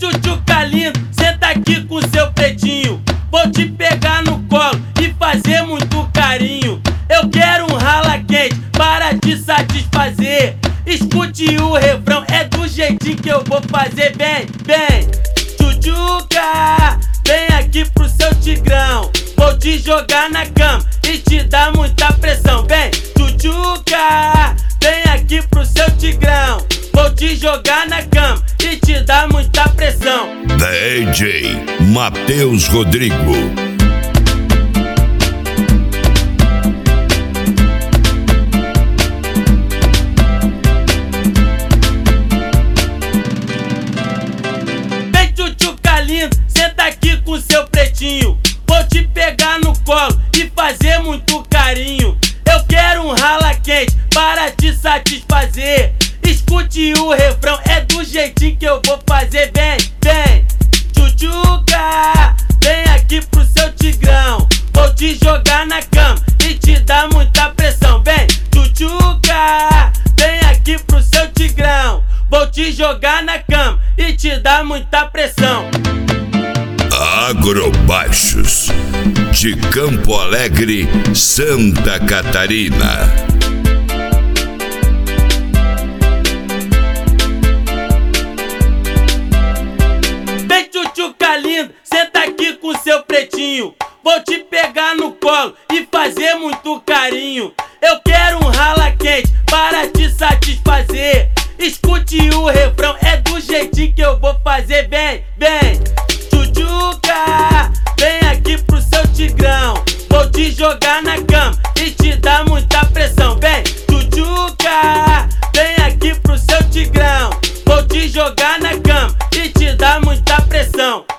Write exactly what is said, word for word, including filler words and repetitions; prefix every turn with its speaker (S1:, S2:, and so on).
S1: tchutchuca lindo, senta aqui com seu pretinho. Vou te pegar no colo e fazer muito carinho. Eu quero um rala quente para te satisfazer. Escute o refrão, é do jeitinho que eu vou fazer. Vem, vem, tchutchuca, vem aqui pro seu tigrão. Vou te jogar na cama e te dar muita pressão. Vem, tchutchuca, vem aqui pro seu tigrão. Vou te jogar na cama e te dar muita pressão.
S2: D J Matheus Rodrigo.
S1: Vem, tchutchuca lindo, senta aqui com seu pretinho. Vou te pegar no colo e fazer muito carinho. Eu quero um rala quente para te satisfazer. Escute o refrão, é do jeitinho que eu vou fazer. Vem, vem, tchutchuca, vem aqui pro seu tigrão. Vou te jogar na cama e te dar muita pressão. Vem, tchutchuca, vem aqui pro seu tigrão. Vou te jogar na cama e te dar muita pressão.
S2: Agrobaixos, de Campo Alegre, Santa Catarina.
S1: Vem, tchutchuca lindo, senta aqui com seu pretinho. Vou te pegar no colo e fazer muito carinho. Eu quero um rala quente para te satisfazer. Escute o refrão, é do jeitinho que eu vou fazer. Vem, vem, tchutchuca, vem aqui pro seu tigrão. Vou te jogar na cama e te dar muita pressão. Vem, tchutchuca, vem aqui pro seu tigrão. Vou te jogar na cama e te dar muita pressão.